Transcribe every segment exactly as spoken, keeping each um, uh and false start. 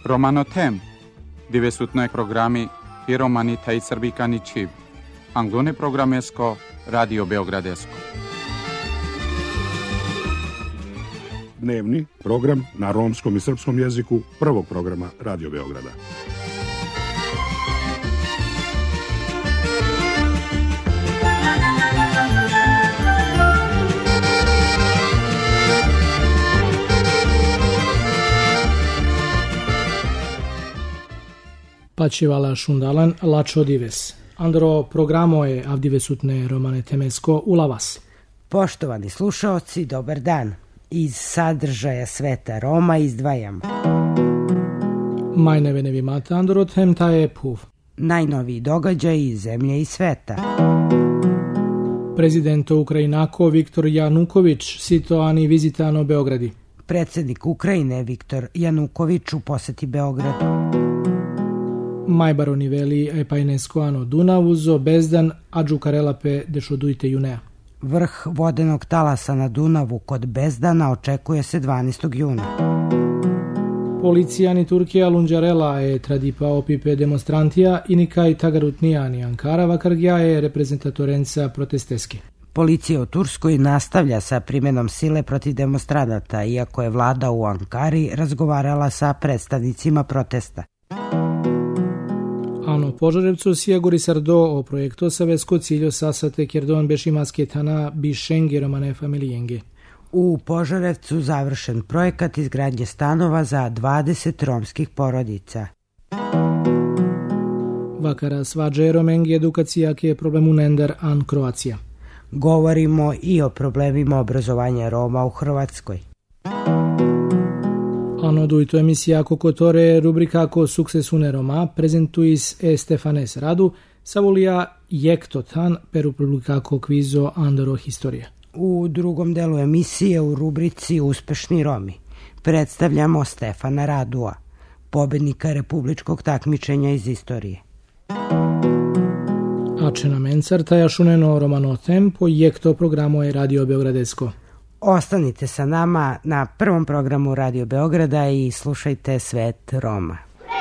Romanotem, divesutnoj programi i romani taj srbikani čiv. Anglone programesko, Radio Beogradesko. Dnevni program na romskom i srpskom jeziku prvog programa Radio Beograda. Pačivala šundalan lačo dives. Andro programo je avdivesutne romane temesko ulavas. Poštovani slušaoci, dobar dan. Iz sadržaja sveta Roma izdvajam Majneve vi mate Andro tem ta je puv. Najnoviji događaj iz zemlje i sveta. Prezidento Ukrajinako Viktor Januković situani vizitano Beogradi. Predsjednik Ukrajine Viktor Januković u poseti Beogradu. Majbaroni veli e pajneskoano Dunavuzo bezdan adžukarelape dešodujte junea. Vrh vodenog talasa na Dunavu kod Bezdana očekuje se dvanaestog juna. Policijani Turkija lunđarela je tradipa opipe demonstrantija i nikaj tagarutnijani Ankara vakargja je reprezentatorenca protesteski. Policija u Turskoj nastavlja sa primjenom sile protiv demonstranata, iako je vlada u Ankari razgovarala sa predstavnicima protesta. Ano Požarevcu sjeguri sardo o projekto sa vesko ciljo sasate kjerdon bešimasketana bišenge romane familijenge. U Požarevcu završen projekat izgradnje stanova za dvadeset romskih porodica. Vakara svađe romengi edukacija ke problemu nender an Kroacija. Govorimo i o problemima obrazovanja Roma u Hrvatskoj. Ano dujto emisija Kokotore rubrika ako suksesune Roma prezentuis e Stefanes Radu savolija jektotan per publikako kvizo Andoro historija. U drugom delu emisije u rubrici Uspešni Romi predstavljamo Stefana Radua, pobednika republičkog takmičenja iz istorije. Ačena mencar taja šuneno romano tempo jekto programo je Radio Beogradesko. Ostanite sa nama na prvom programu Radio Beograda i slušajte Svet Roma.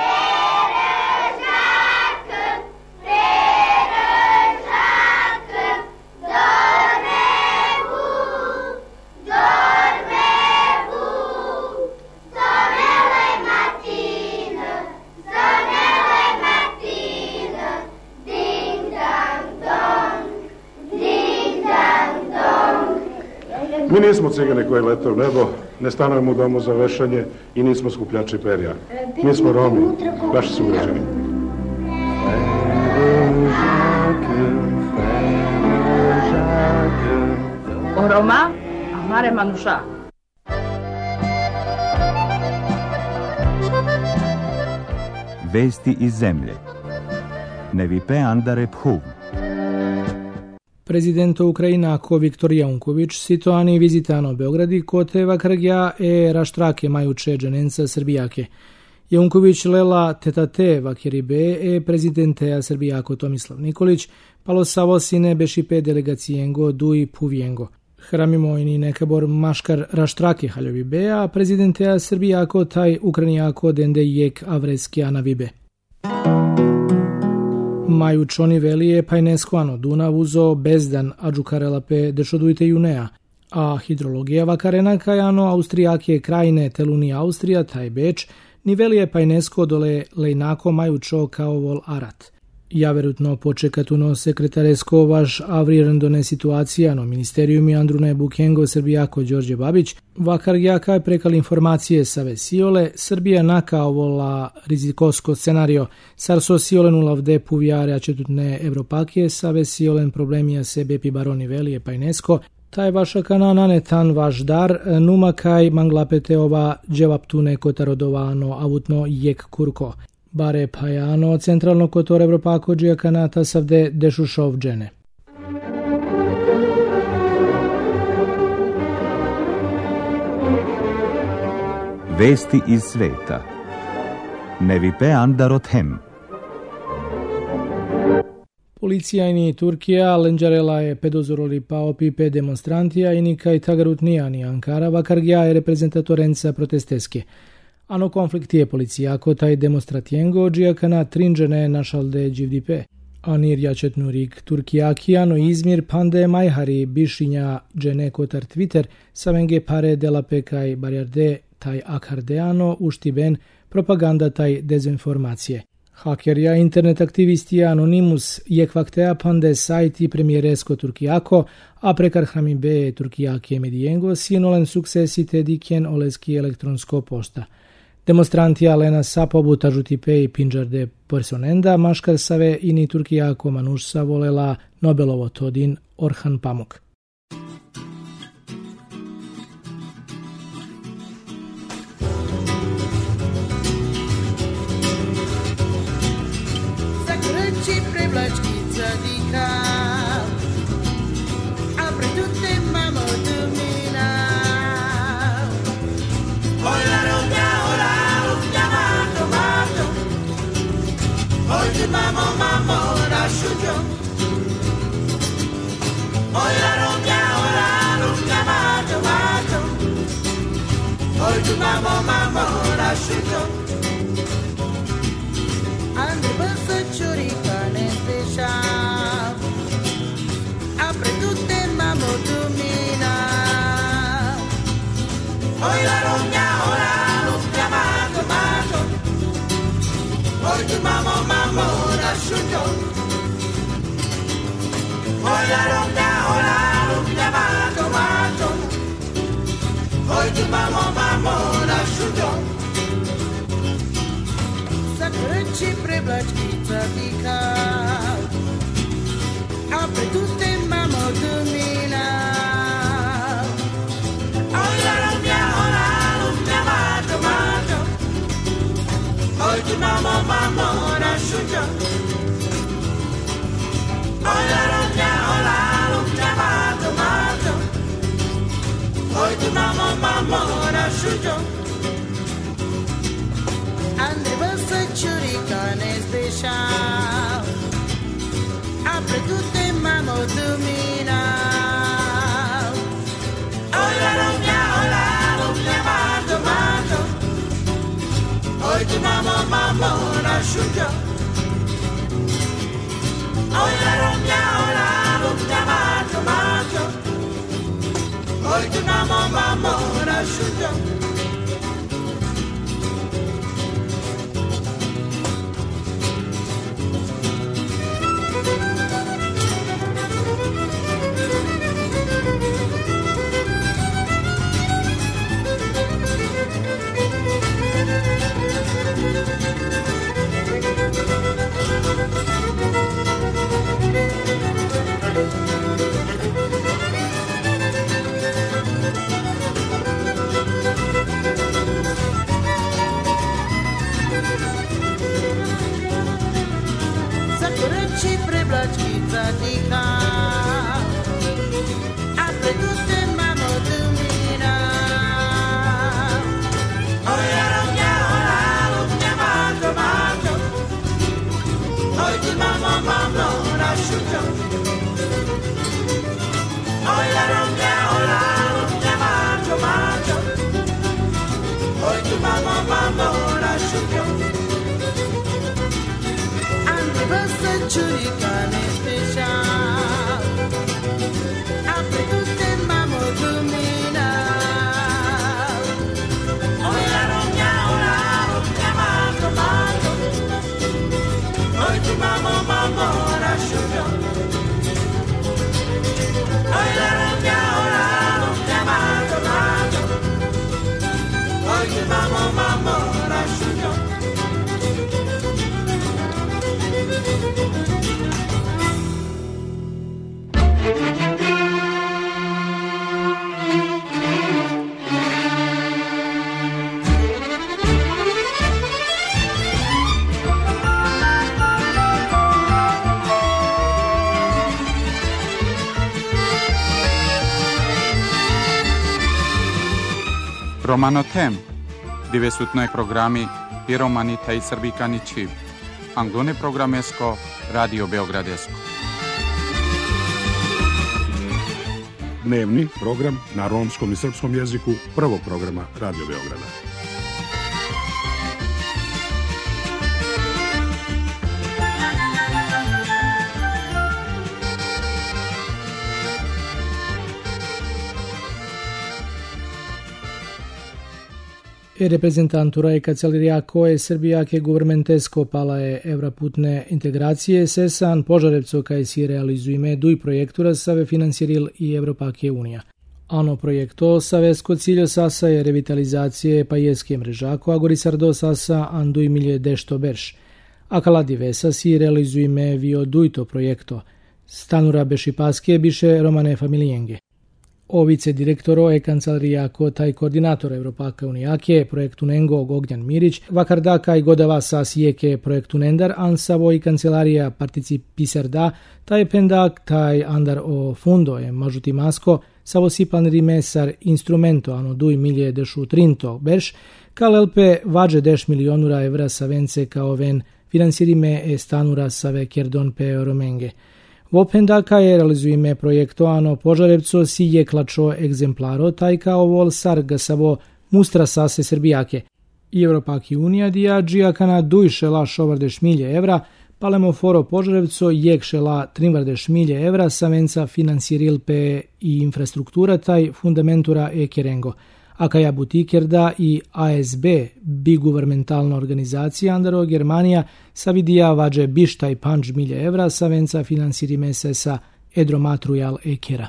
Mi nismo cigane koji lete u nebo, ne stanujemo u domu za vešanje i nismo skupljači perja. Mi smo Romi, vaši sugrađani. O Roma, amare manuša. Vesti iz zemlje. Nevipe andare phuv. Prezidento Ukrajinako Viktor Januković situani vizitano Beogradi kote vakargja e raštrake majuče dženenca Srbijake. Janković lela tetate vakeribe e prezidenteja Srbijako Tomislav Nikolić palo savosine bešipe delegacijengo dui puvijengo. Hramimo i nekabor maškar raštrake haljovibe, a prezidenteja Srbijako taj Ukrajinako dende jek avreskijana vibe. Majučoni velije pajneskoano Dunavuzo bezdan adžukarelape dešodujte junea, a hidrologija vakarena kajano Austrijake krajine teluni Austrija taj Beč ni velije pajnesko dole lejnako majučo kao vol arat. Javerutno počekatuno sekretaresko vaš avrirandone situacijano ministerijumi Andrune Bukengo Srbijako Đorđe Babić vakargjaka je prekali informacije sa Vesiole Srbija nakao vola rizikosko scenario sarso siolen ulavde puvijare a četutne Evropakije sa Vesiolen problemija sebe pi baroni velije pajnesko taj vaša kanana netan vaš dar numakaj manglapete ova dževaptune kotarodovano avutno jek kurko. Bare pajano centralno kotor Evropako džija kanata savde dešušov džene. Vesti iz sveta. Nevipe andarot hem. Policija ini Turkija lenđarela je pedozoroli pa opipe demonstrantija i nikaj tagarutnijani Ankara vakargja je reprezentatorenca protesteske. Ano konflikti je policijako taj demonstratijengo džijakana trinđene našalde dživdipe. Anir jačetnurik Turkijaki ano izmir pande majhari bišinja džene kotar Twitter savenge pare delape kaj barjarde taj akardeano uštiben propaganda taj dezinformacije. Hakerja internet aktivisti Anonymous je kvaktea pande sajti premijeresko Turkijako, a prekar hramimbe Turkijaki medijengo sinolen suksesi tedikjen oleski elektronsko pošta. Demonstranti Alena Sapobu tažutipe i pinđarde personenda maškar save ini Turkijako manušsa volela Nobelovo todin Orhan Pamuk. Mamo, mamo, rasciugo. Oi la rogna, ora rogna, maggio, maggio. Oi tu mamo, mamo, rasciugo. Andre basta ciurica ne special. Apre tutte mamo domina. Oi la rogna, ora rogna, maggio, maggio. Oi tu mamo, mamo, rasciugo. Oi la rogna, ora rogna, maggio, maggio. Oi tu mamo, mamo, rasciugo. Sakureći prevlačkica dika. Apre tutte mamo domina. Oi la rogna, ora rogna, maggio, maggio. Oi tu mamo, mamo, rasciugo. Oi la rogna, ora rogna, maggio, maggio. Oi tu mamo, mamo, rasciugo. Andre basta ciurica ne special. Apre tutte mamo domina. Oi la rogna, ora rogna, maggio, maggio. Oi tu mamo, mamo, rasciugo. Oi la rogna, ora rogna, maggio, maggio. Oi tu mamo, mamo, rasciugo. Sakureći prevlačkica dika. Apre tutte mamo domina. Oi la rogna, ora rogna, maggio, maggio. Oi tu mamo, mamo, rasciugo. Oi la rogna, ora rogna, maggio, maggio. Oi tu mamo, mamo, rasciugo. Andre basta ciurica ne special. Apre tutte mamo domina. Oi la rogna, ora rogna, maggio, maggio. Oi tu mamo, mamo, rasciugo. Oi la rogna, ora rogna, maggio, maggio. Oi tu mamo, mamo, rasciugo. Romano Tem, divesutnoj programi i romani taj srbikani čiv. Anglone programesko, Radio Beogradesko. Dnevni program na romskom i srpskom jeziku prvog programa Radio Beograda. E reprezentantura e Kancelarija e Srbija ke governmentesko pala je evroputne integracije sesan Požarevco kaj si realizujeme duj projektura save finansiril i Evropake unija. Ano projekto savesko ciljo sasa je revitalizacije pajeske mrežako, a Gorisardo sasa anduj milje dešto berš. A kaladi vesa si realizujeme vio dujto projekto. Stanura bešipaske biše romane familijenge. O vicedirektoro e Kancelarija taj koordinator Evropaka unijake projektu Nengo Ognjan Mirić, vakarda kaj godava sas jeke projektu Nendar, ansavo i Kancelarija participisarda, taj pendak, taj andar o fundo e mažuti masko, savo si planirime sar instrumento ano duj milje dešu trinto berš, kal elpe vađe deš milionura evra sa vence kao ven finansirime e stanura save kjerdon pe romenge. Vopendaka je realizujeme projekto ano Požarevco si je klačo egzemplaro taj kao vol sar gasavo mustra sase Srbijake. I Evropaki unija dijađija kana duj šela šovardeš milje evra, palemo foro Požarevco jek šela trinvardeš milje evra sa venca finansiril pe i infrastruktura taj fundamentura e kerengo. A kaja butikerda i A S B, biguvermentalna organizacija andaro Germanija, savidija vađe bišta i panč milje evra sa venca finansirime se sa edromatrujal ekera.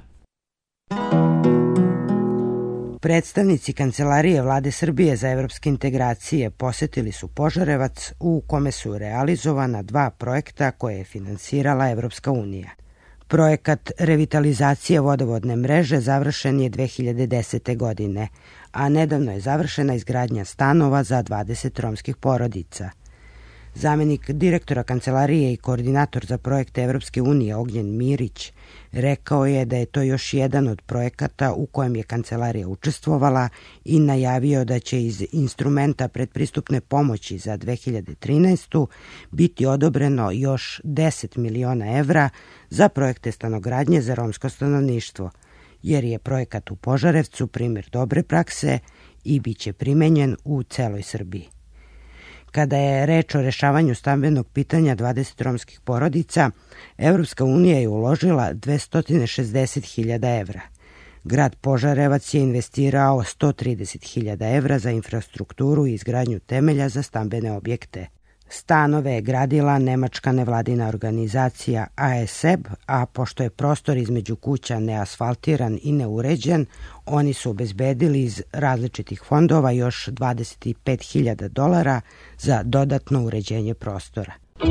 Predstavnici Kancelarije Vlade Srbije za evropske integracije posetili su Požarevac u kome su realizovana dva projekta koje je finansirala Evropska unija. Projekat revitalizacije vodovodne mreže završen je dve hiljade desete. godine, a nedavno je završena izgradnja stanova za dvadeset romskih porodica. Zamenik direktora Kancelarije i koordinator za projekte Evropske unije Ognjen Mirić rekao je da je to još jedan od projekata u kojem je Kancelarija učestvovala i najavio da će iz instrumenta predpristupne pomoći za dve hiljade trinaestu. biti odobreno još deset miliona evra za projekte stanogradnje za romsko stanovništvo, jer je projekat u Požarevcu primjer dobre prakse i bit će primenjen u celoj Srbiji. Kada je reč o rešavanju stambenog pitanja dvadeset romskih porodica, Evropska unija je uložila dvesta šezdeset hiljada evra. Grad Požarevac je investirao sto trideset hiljada evra za infrastrukturu i izgradnju temelja za stambene objekte. Stanove je gradila nemačka nevladina organizacija A S E B, a pošto je prostor između kuća neasfaltiran i neuređen, oni su obezbedili iz različitih fondova još dvadeset pet hiljada dolara za dodatno uređenje prostora.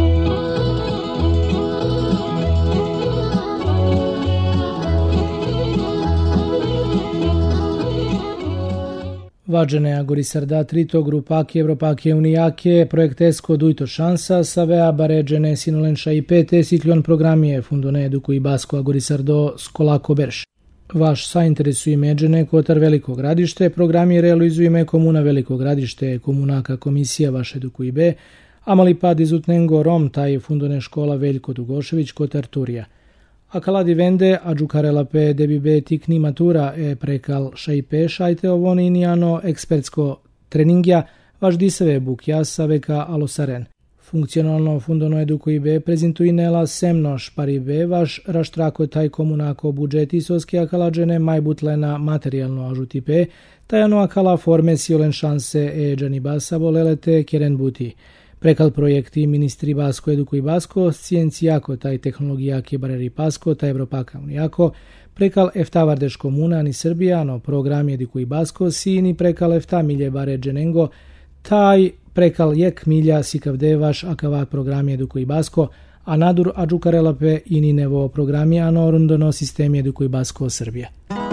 Vađene Gorisarda trito grupake Evropake unijake projektesko dujto šansa savea baređene sinolenša i pete sikljon programije fundone eduku i basko Gorisardo skolako berš. Vaš sainteresuje međene kotar Veliko gradište, programi realizujeme komuna Veliko gradište, komunaka komisija vaš eduku i be, a mali pad izutnengo rom taj fundone škola Veljko Dugošević kotar Turija. A kaladi vende, a džukarela pe debi be tikni matura e prekal šajpe šajte ovoni inijano ekspertsko treningja vaš disave bukja saveka alosaren. Funkcionalno fundono eduku i be prezentuinela semno špari be vaš raštrako taj komunako budžeti soske akalađene majbutlena materijalno ažuti pe, tajano akala forme siolen šanse e džanibasa volelete keren buti. Prekal projekti ministri Basko eduku i Basko, scijencijako taj tehnologija ke bareri Pasko, taj Evropaka unijako, prekal efta vardeš komuna ni Srbija, no program eduku i Basko, si ni prekal efta milje bare dženengo, taj prekal jek milja sikavde vaš akava program eduku i Basko, a nadur adžukarelape i ni nevo programi ano rundono sistemi eduku i Basko Srbije.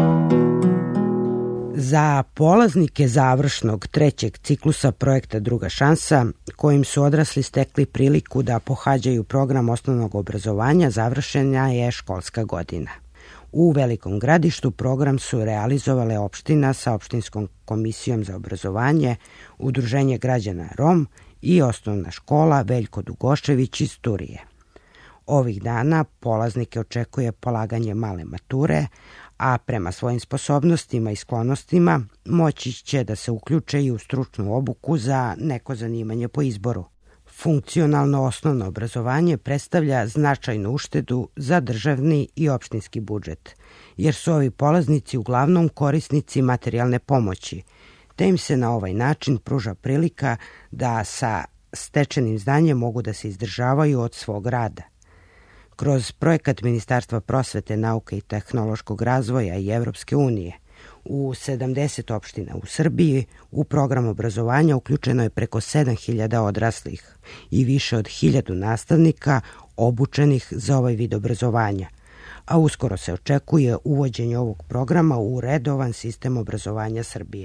Za polaznike završnog trećeg ciklusa projekta Druga šansa, kojim su odrasli stekli priliku da pohađaju program osnovnog obrazovanja, završena je školska godina. U Velikom gradištu program su realizovale opština sa opštinskom komisijom za obrazovanje, Udruženje građana Rom i osnovna škola Veljko Dugošević iz Turije. Ovih dana polaznike očekuje polaganje male mature, a prema svojim sposobnostima i sklonostima moći će da se uključe i u stručnu obuku za neko zanimanje po izboru. Funkcionalno osnovno obrazovanje predstavlja značajnu uštedu za državni i opštinski budžet, jer su ovi polaznici uglavnom korisnici materijalne pomoći, te im se na ovaj način pruža prilika da sa stečenim znanjem mogu da se izdržavaju od svog rada. Kroz projekat Ministarstva prosvete, nauke i tehnološkog razvoja i Evropske unije u sedamdeset opština u Srbiji u program obrazovanja uključeno je preko sedam hiljada odraslih i više od hiljadu nastavnika obučenih za ovaj vid obrazovanja, a uskoro se očekuje uvođenje ovog programa u redovan sistem obrazovanja Srbije.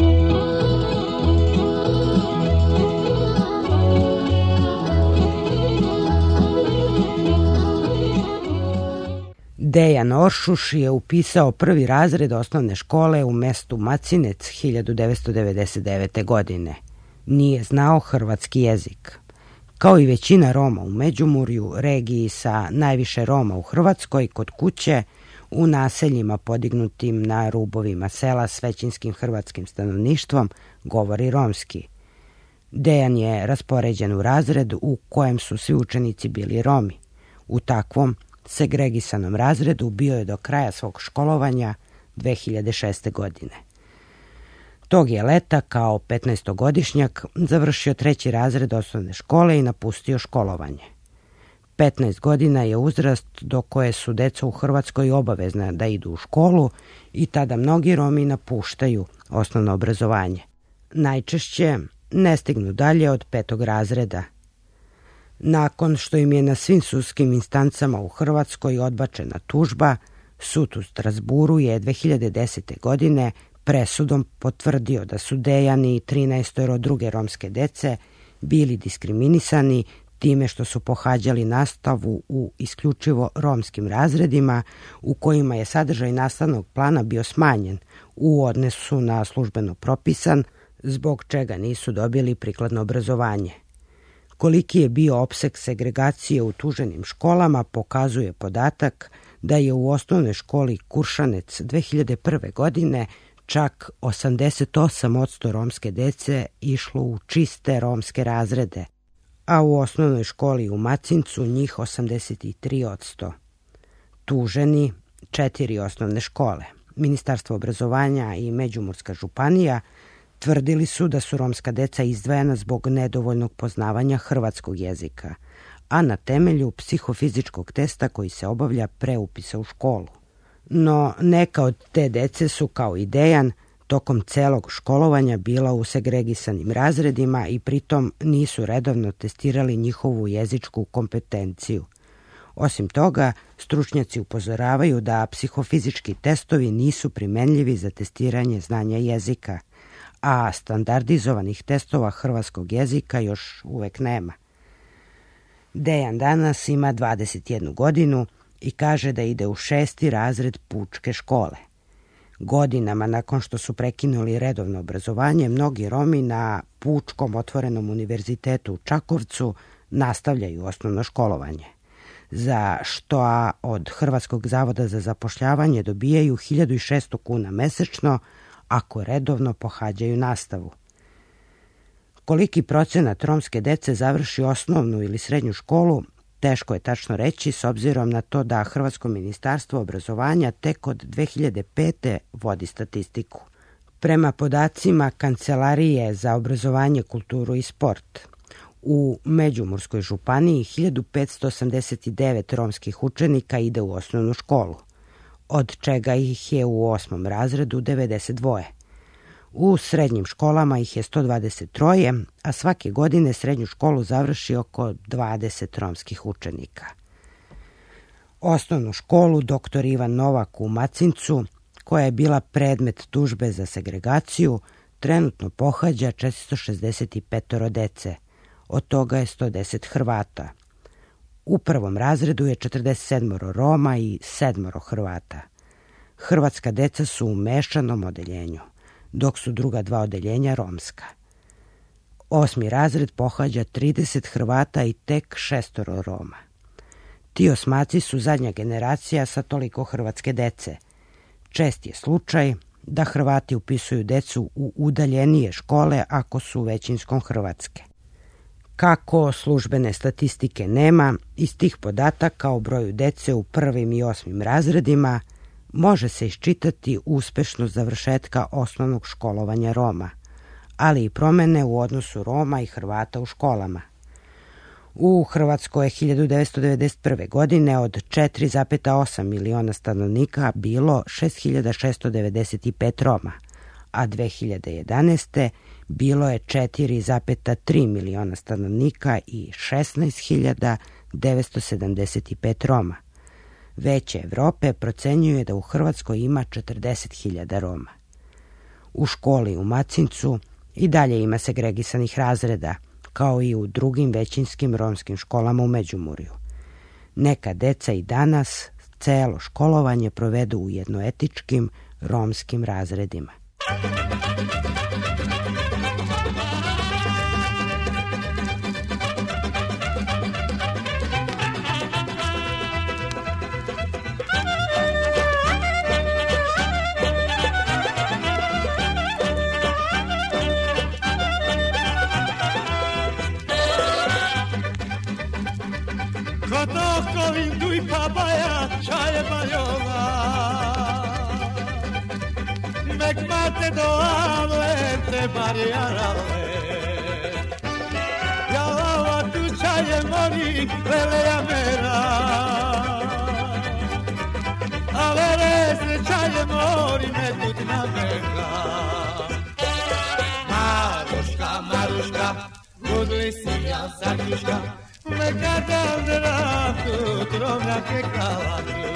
Dejan Oršuš je upisao prvi razred osnovne škole u mestu Macinec hiljadu devetsto devedeset devete. godine. Nije znao hrvatski jezik. Kao i većina Roma u Međimurju, regiji sa najviše Roma u Hrvatskoj, kod kuće, u naseljima podignutim na rubovima sela s većinskim hrvatskim stanovništvom, govori romski. Dejan je raspoređen u razred u kojem su svi učenici bili Romi. U takvom segregisanom razredu bio je do kraja svog školovanja dve hiljade šeste. godine. Tog je leta kao petnaestogodišnjak završio treći razred osnovne škole i napustio školovanje. petnaest godina je uzrast do koje su deca u Hrvatskoj obavezna da idu u školu i tada mnogi Romi napuštaju osnovno obrazovanje. Najčešće ne stignu dalje od petog razreda. Nakon što im je na svim sudskim instancama u Hrvatskoj odbačena tužba, sud u Strasburu je dve hiljade desete. godine presudom potvrdio da su Dejan i trinaestoro druge romske dece bili diskriminisani time što su pohađali nastavu u isključivo romskim razredima u kojima je sadržaj nastavnog plana bio smanjen u odnosu na službeno propisan, zbog čega nisu dobili prikladno obrazovanje. Koliki je bio opseg segregacije u tuženim školama pokazuje podatak da je u osnovnoj školi Kuršanec dve hiljade prve. godine čak osamdeset osam posto romske dece išlo u čiste romske razrede, a u osnovnoj školi u Macincu njih osamdeset tri posto. Tuženi četiri osnovne škole. Ministarstvo obrazovanja i Međimurska županija tvrdili su da su romska deca izdvajana zbog nedovoljnog poznavanja hrvatskog jezika, a na temelju psihofizičkog testa koji se obavlja pre upisa u školu. No, neka od te dece su, kao i Dejan, tokom celog školovanja bila u segregisanim razredima i pritom nisu redovno testirali njihovu jezičku kompetenciju. Osim toga, stručnjaci upozoravaju da psihofizički testovi nisu primenljivi za testiranje znanja jezika, a standardizovanih testova hrvatskog jezika još uvek nema. Dejan danas ima dvadeset jednu godinu i kaže da ide u šesti razred pučke škole. Godinama nakon što su prekinuli redovno obrazovanje, mnogi Romi na Pučkom otvorenom univerzitetu u Čakovcu nastavljaju osnovno školovanje, za što a od Hrvatskog zavoda za zapošljavanje dobijaju hiljadu šesto kuna mesečno ako redovno pohađaju nastavu. Koliki procenat romske dece završi osnovnu ili srednju školu, teško je tačno reći s obzirom na to da Hrvatsko ministarstvo obrazovanja tek od dve hiljade pete. vodi statistiku. Prema podacima Kancelarije za obrazovanje, kulturu i sport, u Međimurskoj županiji hiljadu petsto osamdeset devet romskih učenika ide u osnovnu školu, od čega ih je u osmom razredu devedeset dva. U srednjim školama ih je sto dvadeset tri, a svake godine srednju školu završi oko dvadeset romskih učenika. Osnovnu školu doktor Ivan Novak u Macincu, koja je bila predmet tužbe za segregaciju, trenutno pohađa četiristo šezdeset pet dece, od toga je sto deset Hrvata. U prvom razredu je četrdeset sedam Roma i sedam Hrvata. Hrvatska deca su u mešanom odeljenju, dok su druga dva odeljenja romska. Osmi razred pohađa trideset Hrvata i tek šestoro Roma. Ti osmaci su zadnja generacija sa toliko hrvatske dece. Čest je slučaj da Hrvati upisuju decu u udaljenije škole ako su većinskom hrvatske. Kako službene statistike nema, iz tih podataka o broju dece u prvim i osmim razredima može se iščitati uspešnost završetka osnovnog školovanja Roma. ali i promene u odnosu Roma i Hrvata u školama. U Hrvatskoj je hiljadu devetsto devedeset prve. godine od četiri zarez osam miliona stanovnika bilo šest hiljada šesto devedeset pet Roma, a dve hiljade jedanaeste. bilo je četiri zarez tri miliona stanovnika i šesnaest hiljada devetsto sedamdeset pet Roma. Veće Evrope procenjuje da u Hrvatskoj ima četrdeset hiljada Roma. U školi u Macincu i dalje ima segregisanih razreda, kao i u drugim većinskim romskim školama u Međimurju. Neka deca i danas celo školovanje provedu u jednoetičkim romskim razredima. Mekmate doavle te bariarale Jalava tu čaje mori veleja mera A vele se čaje mori metut na meka Maruška, Maruška, budli si ja sarkuška Mekata zratu, trovnjake kalatu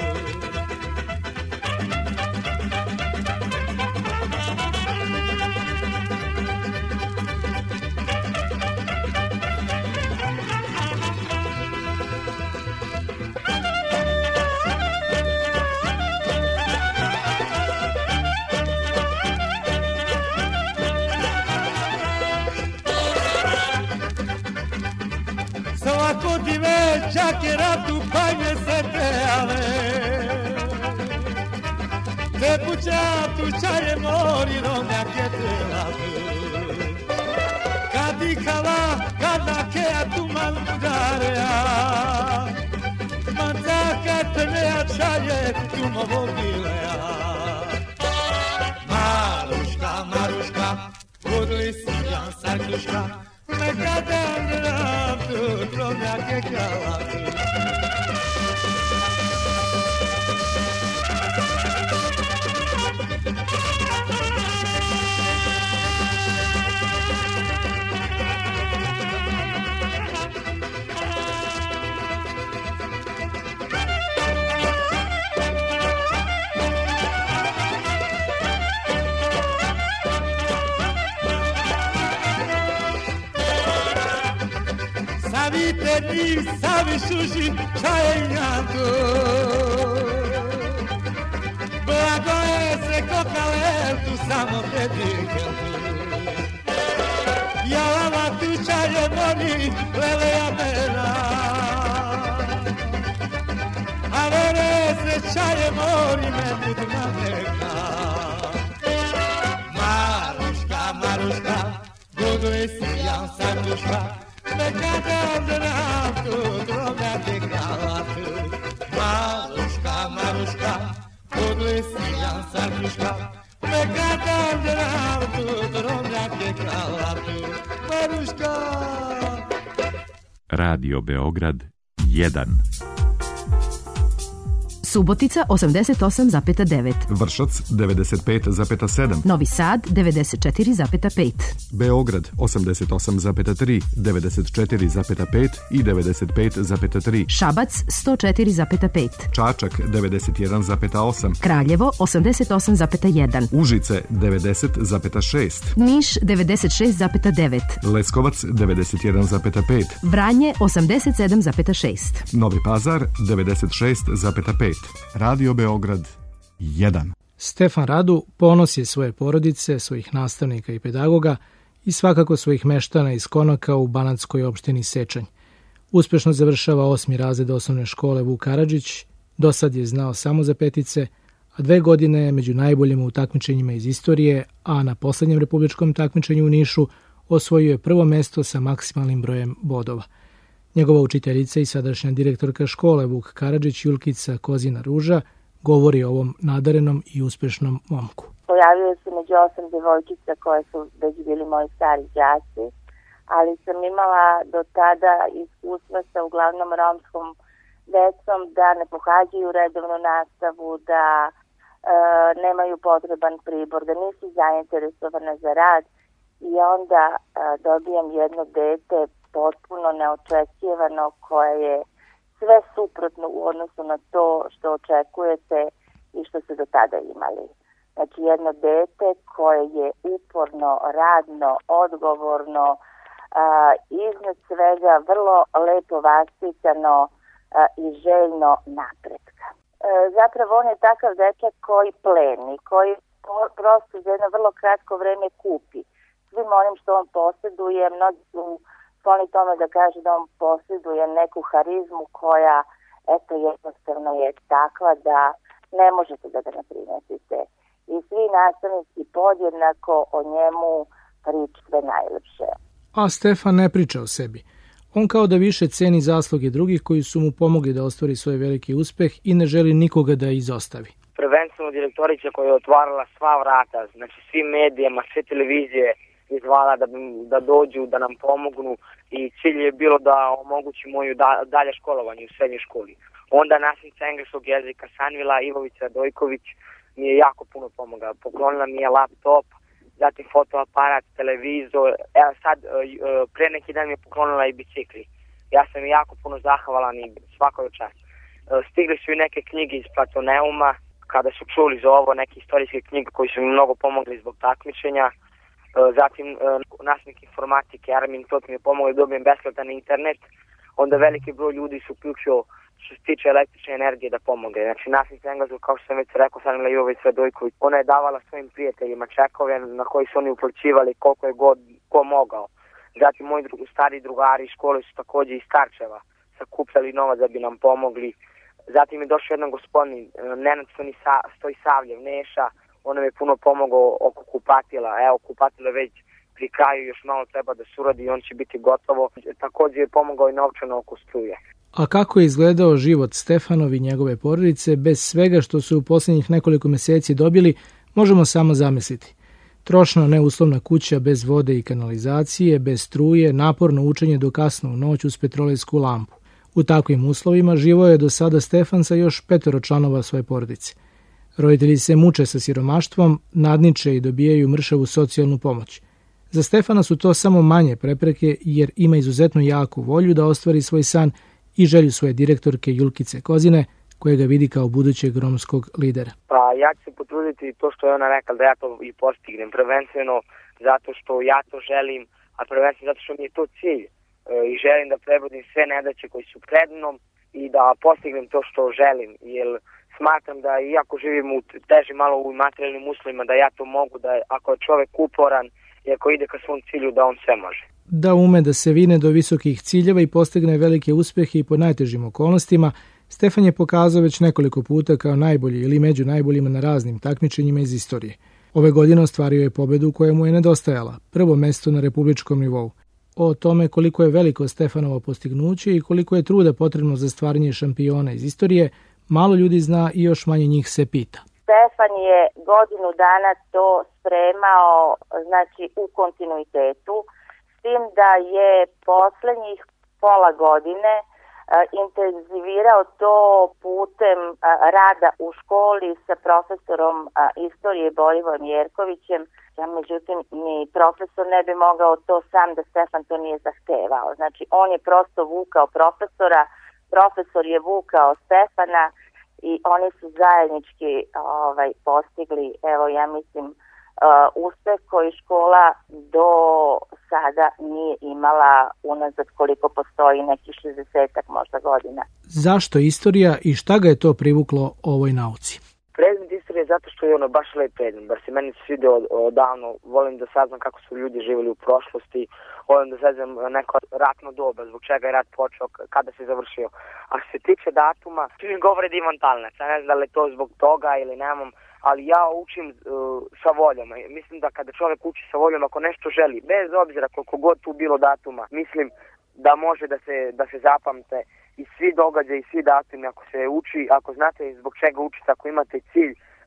Čakera tu panje se peale Te puća tu čaje mori romnjake trelavu Kad ikala, kad nakea tu man udarea Mancaka te nea čaje tu mo vobilea Maruška, Maruška, budli si jan sarkuška Mekada zratu, trovnjake kalatu Savite mi, savi suši, čajenjatu Blago je se kokale, tu samo te dikeltu Jalava tu čaje mori, leleja mera A vere se čaje mori, metut na meka Maruška, Maruška, budli si jan sarkuška Mekata zratu, trovnjake kalatu Maruška, Maruška, budli si jan sarkuška Mekata zratu, trovnjake kalatu Maruška Radio Beograd jedan. Subotica osamdeset osam zarez devet. Vršac devedeset pet zarez sedam. Novi Sad devedeset četiri zarez pet. Beograd osamdeset osam zarez tri, devedeset četiri zarez pet i devedeset pet zarez tri. Šabac sto četiri zarez pet. Čačak devedeset jedan zarez osam. Kraljevo osamdeset osam zarez jedan. Užice devedeset zarez šest. Niš devedeset šest zarez devet. Leskovac devedeset jedan zarez pet. Vranje osamdeset sedam zarez šest. Novi Pazar devedeset šest zarez pet. Radio Beograd jedan. Stefan Radu ponos je svoje porodice, svojih nastavnika i pedagoga i svakako svojih meštana iz Konaka u banatskoj opštini Sečanj. Uspešno završava osmi razred osnovne škole Vuk Karadžić, do sad je znao samo za petice, a dve godine je među najboljima u takmičenjima iz istorije, a na poslednjem republičkom takmičenju u Nišu osvojio je prvo mesto sa maksimalnim brojem bodova. Njegova učiteljica i sadašnja direktorka škole Vuk Karadžić Julkica Kozina Ruža govori o ovom nadarenom i uspešnom momku. pojavio se među osam djevojčica koje su već bili moji stari đaci, ali sam imala do tada iskustva sa uglavnom romskom decom da ne pohađaju redovnu nastavu, da e, nemaju potreban pribor, da nisu zainteresovane za rad i onda e, dobijam jedno dete potpuno neočekivano koje je sve suprotno u odnosu na to što očekujete i što ste do tada imali. Znači jedno dete koje je uporno, radno, odgovorno, a, iznad svega vrlo lepo vaspitano a, i željno napretka. E, zapravo on je takav dečak koji pleni, koji po, prosto za jedno vrlo kratko vreme kupi svim onim što on posjeduje. Mnogi su skloni tome da kaže da on posjeduje neku harizmu koja eto jednostavno je takva da ne možete da ga naprimetite. I svi nastavnici podjednako o njemu pričaju sve najlepše. A Stefan ne priča o sebi. On kao da više ceni zasluge drugih koji su mu pomogli da ostvari svoj veliki uspeh i ne želi nikoga da izostavi. Prvenstveno direktorica koja je otvarala sva vrata, znači svim medijama, sve televizije izvala da, da dođu, da nam pomognu i cilj je bilo da omogući moju da, dalje školovanje u srednjoj školi. Onda nastavnica engleskog jezika Sanvila Ivovica Dojković mi je jako puno pomogla. Poklonila mi je laptop, zatim fotoaparat, televizor, evo sad pre neki dan mi je poklonila i bicikli. Ja sam jako puno zahvalan i svakoj čast. Stigli su i neke knjige iz Platoneuma, kada su čuli za ovo, neke istorijske knjige koji su mi mnogo pomogli zbog takmičenja. Zatim nastavnik informatike Armin Tot mi je pomogao da dobijem besplatan internet. Onda veliki broj ljudi su uključio što se tiče električne energije da pomoge. Znači nastavnica engleskog, kao što sam već rekao, Sanvila Ivovica Dojković, ona je davala svojim prijateljima čekove na koji su oni uplaćivali koliko je god ko mogao. Zatim moji dru, stari drugari iz škole su također iz Starčeva sakupljali novac da bi nam pomogli. Zatim je došao jedan gospodin Nenad Stojsavljev Neša, on nam je puno pomogao oko kupatila. Evo, kupatilo već pri kraju, još malo treba da se uradi i on će biti gotovo. Također je pomogao i novčano oko struje. A kako je izgledao život Stefanovi i njegove porodice bez svega što su u posljednjih nekoliko mjeseci dobili, možemo samo zamisliti. Trošna neuslovna kuća bez vode i kanalizacije, bez struje, naporno učenje do kasno u noć uz petrolejsku lampu. U takvim uslovima živo je do sada Stefan sa još petoro članova svoje porodice. Roditelji se muče sa siromaštvom, nadniče i dobijaju mršavu socijalnu pomoć. Za Stefana su to samo manje prepreke jer ima izuzetno jaku volju da ostvari svoj san i želju svoje direktorke Julkice Kozine, koje ga vidi kao budućeg romskog lidera. Pa ja ću se potruditi to što je ona rekla da ja to i postignem, prvenstveno zato što ja to želim, a prvenstveno zato što mi je to cilj e, i želim da prebrodim sve nedaće koji su pred mnom i da postignem to što želim, jer smatram da iako živim u teži malo u materijalnim uslovima, da ja to mogu, da ako je čovjek uporan i ako ide ka svom cilju, da on sve može. Da ume da se vine do visokih ciljeva i postigne velike uspjehe i pod najtežim okolnostima, Stefan je pokazao već nekoliko puta kao najbolji ili među najboljima na raznim takmičenjima iz istorije. Ove godine ostvario je pobedu koja mu je nedostajala, prvo mesto na republičkom nivou. O tome koliko je veliko Stefanovo postignuće i koliko je truda potrebno za stvaranje šampiona iz istorije, malo ljudi zna i još manje njih se pita. Stefan je godinu dana to spremao, znači u kontinuitetu, s tim da je posljednjih pola godine intenzivirao to putem rada u školi sa profesorom istorije Borivojem Jerkovićem. Ja, međutim, ni profesor ne bi mogao to sam da Stefan to nije zahtevao. Znači, on je prosto vukao profesora, profesor je vukao Stefana i oni su zajednički ovaj, postigli, evo ja mislim, Uh, uspeh koji škola do sada nije imala unazad koliko postoji, neki šezdesetak možda godina. Zašto istorija i šta ga je to privuklo ovoj nauci? Predmet istorije zato što je ono baš lep predmet, bar se meni svidio od, odavno, volim da saznam kako su ljudi živjeli u prošlosti, volim da saznam neko ratno doba, zbog čega je rat počeo, kada se završio. A što se tiče datuma, svi mi govore da imam talent, ja ne znam da li je to zbog toga ili nemam, ali ja učim uh, sa voljom. Mislim da kada čovjek uči sa voljom, ako nešto želi, bez obzira koliko god tu bilo datuma, mislim da može da se, da se zapamte i svi događaji i svi datumi ako se uči, ako znate zbog čega učite, ako imate cilj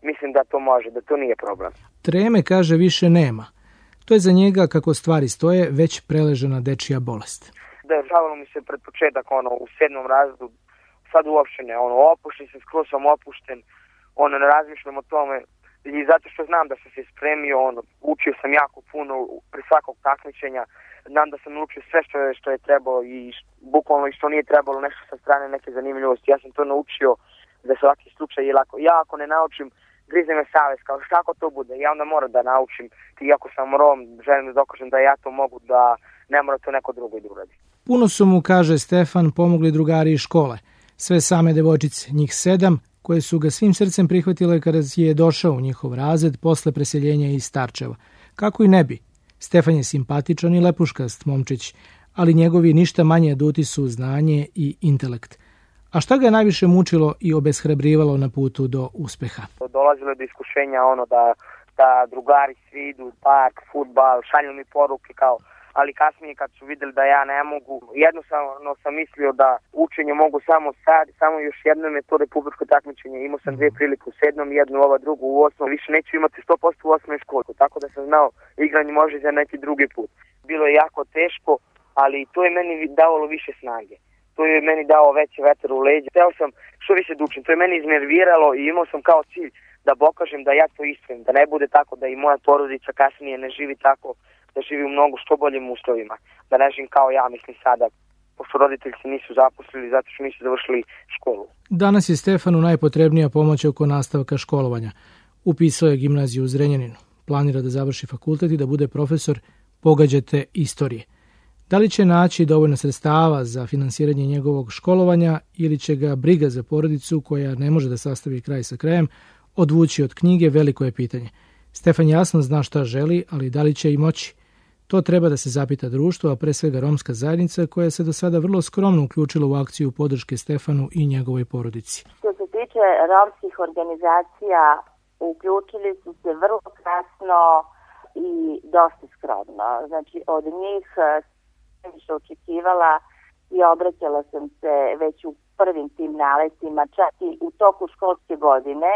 mislim da to može, da to nije problem. Treme, kaže, više nema. To je za njega, kako stvari stoje, već preležena dečija bolest. Dešavalo mi se pred početak, ono, u sedmom razredu, sad uopšte ne, ono, opušten sam, skroz sam opušten, ono, ne razmišljam o tome, i zato što znam da sam se spremio, ono, učio sam jako puno pre svakog takmičenja, znam da sam naučio sve što je, što je trebalo i š, bukvalno i što nije trebalo, nešto sa strane neke zanimljivosti, ja sam to naučio za svaki slučaj, jer ako, ja ako ne naučim, grize me savest, kao kako to bude, ja onda moram da naučim, iako sam Rom, želim da dokažem da ja to mogu, da ne mora to neko drugo i da uradi. Puno su mu, kaže Stefan, pomogli drugari iz škole, sve same devojčice, njih sedam, koje su ga svim srcem prihvatile kada je došao u njihov razred posle preseljenja iz Starčeva. Kako i ne bi. Stefan je simpatičan i lepuškast momčić, ali njegovi ništa manje aduti su znanje i intelekt. A šta ga je najviše mučilo i obeshrabrivalo na putu do uspeha? Dolazilo je do iskušenja ono da, da drugari svi idu, park, fudbal, šalju mi poruke kao, ali kasnije kad su vidjeli da ja ne mogu, jednostavno sam mislio da učenje mogu samo sad, samo još jednom je to republičko takmičenje. Imao sam dvije prilike u sedmom, jednu ova drugu u osmom, više neću imati sto posto u osmoj školi, tako da sam znao igranje može za neki drugi put. Bilo je jako teško, ali to je meni davalo više snage. To je meni dao veći vetar u leđa. Hteo sam što više da učim, to je meni iznerviralo i imao sam kao cilj da pokažem da ja to istrajim, da ne bude tako da i moja porodica kasnije ne živi tako, da živi u mnogo što boljim uslovima, da ne živim kao ja, mislim sada, pošto roditelji se nisu zaposlili zato što nisu završili školu. Danas je Stefanu najpotrebnija pomoć oko nastavka školovanja. Upisao je gimnaziju u Zrenjaninu. Planira da završi fakultet i da bude profesor, pogađate, istorije. Da li će naći dovoljno sredstava za finansiranje njegovog školovanja ili će ga briga za porodicu koja ne može da sastavi kraj sa krajem odvući od knjige, veliko je pitanje. Stefan jasno zna šta želi, ali da li će i moći? To treba da se zapita društvo, a pre svega romska zajednica koja se do sada vrlo skromno uključila u akciju podrške Stefanu i njegovoj porodici. Što se tiče romskih organizacija, uključili su se vrlo kasno i dosta skromno. Znači, od njih sam više očekivala i obraćala sam se već u prvim tim naletima, čak i u toku školske godine,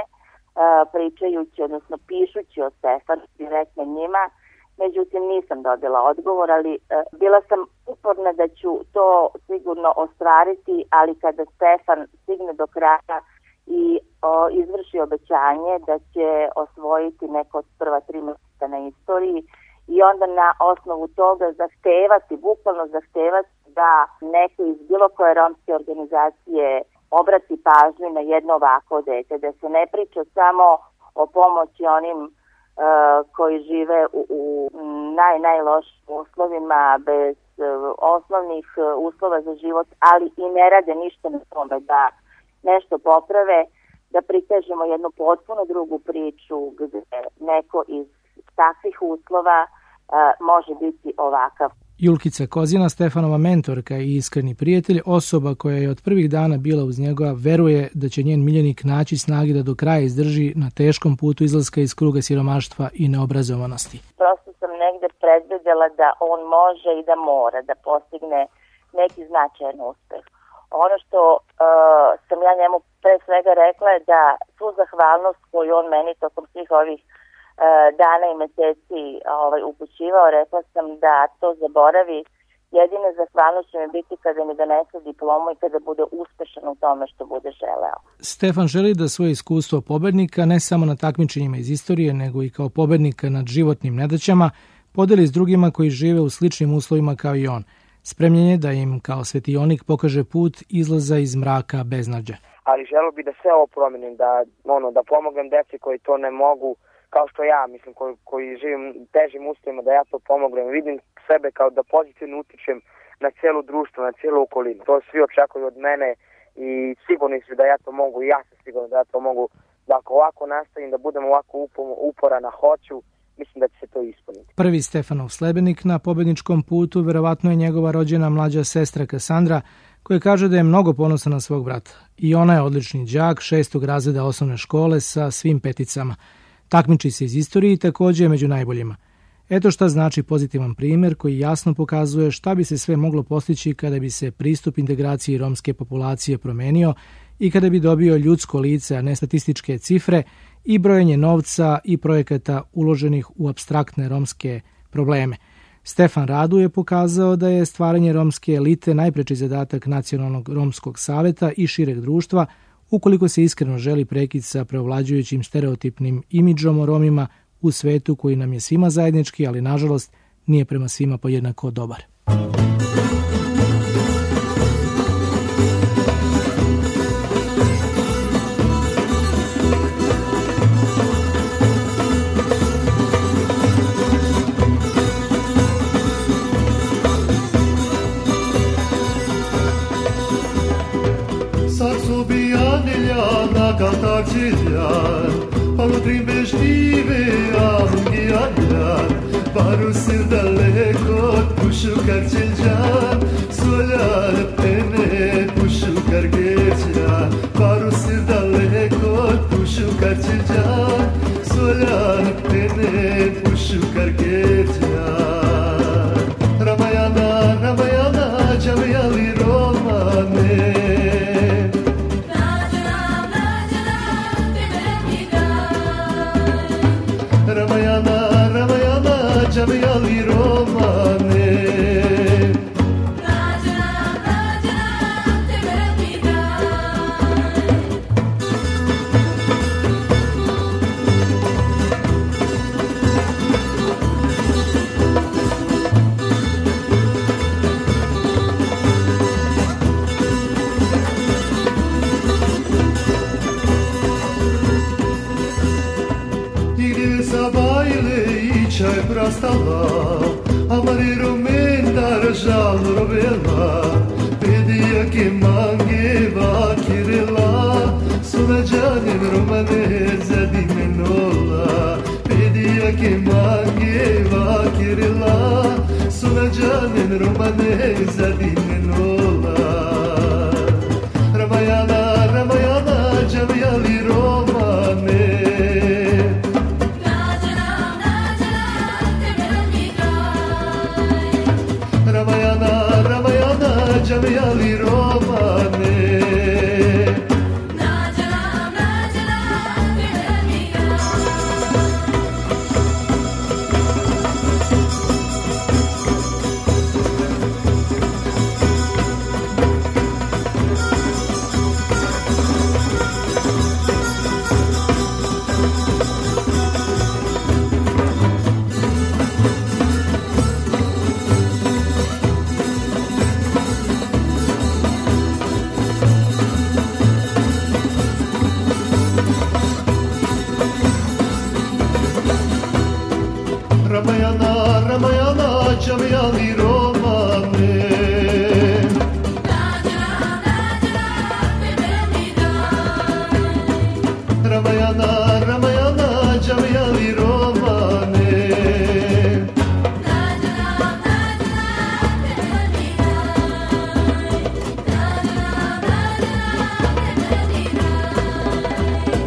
pričajući, odnosno pišući o Stefanu direktno njima. Međutim, nisam dobila odgovor, ali e, bila sam uporna da ću to sigurno ostvariti, ali kada Stefan stigne do kraja i o, izvrši obećanje da će osvojiti neko od prva tri mjesta na istoriji i onda na osnovu toga zahtevati, bukvalno zahtevati da neko iz bilo koje romske organizacije obrati pažnju na jedno ovako dete, da se ne priča samo o pomoći onim koji žive u, u naj, najlošim uslovima, bez uh, osnovnih uh, uslova za život, ali i ne rade ništa na tome da nešto poprave, da prikažemo jednu potpuno drugu priču gde neko iz takvih uslova uh, može biti ovakav. Julkica Kozina, Stefanova mentorka i iskreni prijatelj, osoba koja je od prvih dana bila uz njega, veruje da će njen miljenik naći snage da do kraja izdrži na teškom putu izlaska iz kruga siromaštva i neobrazovanosti. Prosto sam negde predvidela da on može i da mora da postigne neki značajan uspeh. Ono što uh, sam ja njemu pre svega rekla je da svu zahvalnost koju on meni tokom svih ovih dana i meseci ovaj, upućivao, rekla sam da to zaboravi. Jedina zahvalnost će mi biti kada mi donese diplomu i kada bude uspešan u tome što bude želeo. Stefan želi da svoje iskustvo pobednika ne samo na takmičenjima iz istorije, nego i kao pobednika nad životnim nedaćama podeli s drugima koji žive u sličnim uslovima kao i on. Spremljen je da im kao svetionik pokaže put izlaza iz mraka beznađa. Ali želeo bi da sve ovo promenim, da, ono, da pomognem deci koji to ne mogu, kao što ja, mislim, koji, koji živim težim uslovima, da ja to pomognem. Vidim sebe kao da pozitivno utičem na cijelo društvo, na cijelu okolinu. To svi očekuju od mene i sigurni su da ja to mogu i ja sam siguran da ja to mogu. Da ako ovako nastavim, da budem ovako uporan na hoću, mislim da će se to ispuniti. Prvi Stefanov sledbenik na pobedničkom putu verovatno je njegova rođena mlađa sestra Kasandra, koja kaže da je mnogo ponosna na svog brata. I ona je odlični đak šestog razreda osnovne škole sa svim peticama. Takmiči se iz istorije i takođe je među najboljima. Eto šta znači pozitivan primjer koji jasno pokazuje šta bi se sve moglo postići kada bi se pristup integraciji romske populacije promenio i kada bi dobio ljudsko lice, a ne statističke cifre, i brojenje novca i projekata uloženih u apstraktne romske probleme. Stefan Radu je pokazao da je stvaranje romske elite najpreči zadatak Nacionalnog romskog saveta i šireg društva ukoliko se iskreno želi prekid sa preovlađujućim stereotipnim imidžom o Romima u svetu koji nam je svima zajednički, ali nažalost nije prema svima podjednako dobar. Palutrim beždive, avungijan, paru sir daleko, pušu karčeljan, soljan pene, pušu kargećan, paru sir daleko, pušu karčeljan, soljan pene, pušu kargećan. Ramayana, Ramayana, Javijali Romane, Ramayana, Ramayana, Javijali Romane. Rajana, Rajana, tebe mi daj. Čaj prastala, amari romenda žal rovela, pedija ke mange vakirela, sunađanem romane zadime nola, pedija ke mange vakirela, sunađanem romane zadime nola. Ramayana, Ramayana, Javijali Romane. Ramayana, Ramayana, Javijali Romane. Nađana, nađana, tebe mi daj. Ramayana, Ramayana, Javijali Romane. Nađana, nađana, tebe mi daj. Ramayana, Ramayana, Javijali Romane. Nađana, nađana, tebe mi daj. Nađana, nađana, tebe mi daj.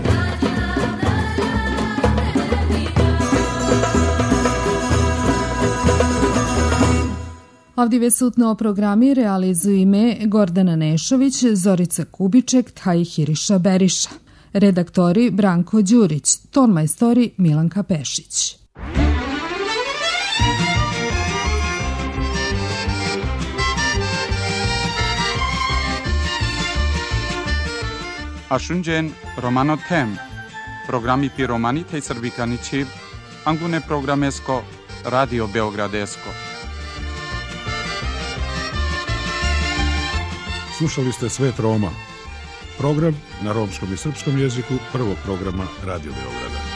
Avdive sutno programi realizuju ime Gordana Nešović, Zorica Kubiček, Taj Hiriša Beriša. Redaktori Branko Đurić, tonmajstori Milanka Pešić. Ashunjen Romano Tem, programi pi Romani tej Srbikani Čib, Angune programesko, Radio Beogradesko. Slušali ste Svet Roma, program na romskom i srpskom jeziku prvog programa Radio Beograda.